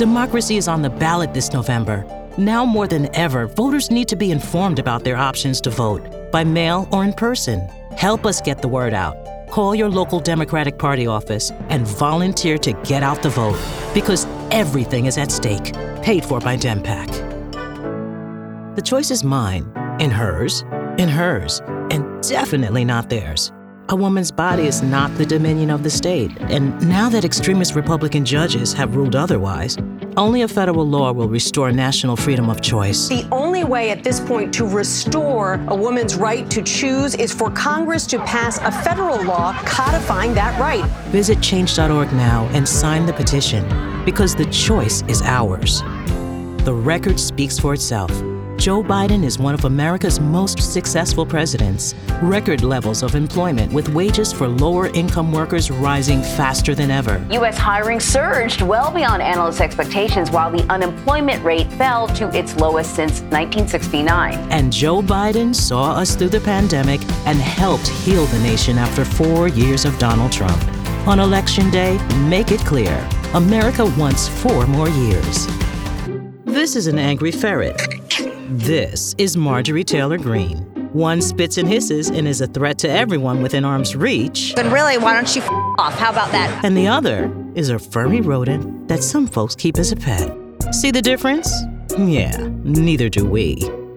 Democracy is on the ballot this November. Now more than ever, voters need to be informed about their options to vote, by mail or in person. Help us get the word out. Call your local Democratic Party office and volunteer to get out the vote, because everything is at stake. Paid for by DemPAC. The choice is mine, and hers, and definitely not theirs. A woman's body is not the dominion of the state, and now that extremist Republican judges have ruled otherwise, only a federal law will restore national freedom of choice. The only way at this point to restore a woman's right to choose is for Congress to pass a federal law codifying that right. Visit change.org now and sign the petition, because the choice is ours. The record speaks for itself. Joe Biden is one of America's most successful presidents. Record levels of employment, with wages for lower-income workers rising faster than ever. U.S. hiring surged well beyond analysts' expectations, while the unemployment rate fell to its lowest since 1969. And Joe Biden saw us through the pandemic and helped heal the nation after 4 years of Donald Trump. On Election Day, make it clear, America wants 4 more years. This is an angry ferret. This is Marjorie Taylor Greene. One spits and hisses and is a threat to everyone within arm's reach. Then really, why don't you off? How about that? And the other is a furry rodent that some folks keep as a pet. See the difference? Yeah, neither do we.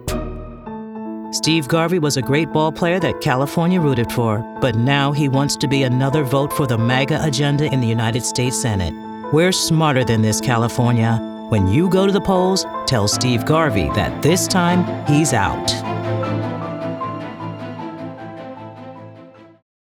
Steve Garvey was a great ball player that California rooted for, but now he wants to be another vote for the MAGA agenda in the United States Senate. We're smarter than this, California. When you go to the polls, tell Steve Garvey that this time he's out.